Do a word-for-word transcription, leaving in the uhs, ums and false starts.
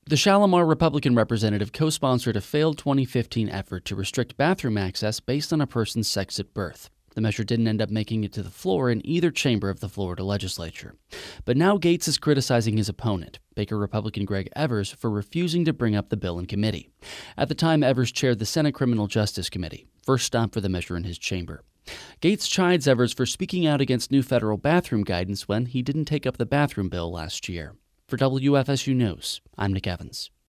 The Shalimar Republican representative co-sponsored a failed twenty fifteen effort to restrict bathroom access based on a person's sex at birth. The measure didn't end up making it to the floor in either chamber of the Florida legislature. But now Gaetz is criticizing his opponent, Baker Republican Greg Evers, for refusing to bring up the bill in committee. At the time, Evers chaired the Senate Criminal Justice Committee, first stop for the measure in his chamber. Gaetz chides Evers for speaking out against new federal bathroom guidance when he didn't take up the bathroom bill last year. For W F S U News, I'm Nick Evans.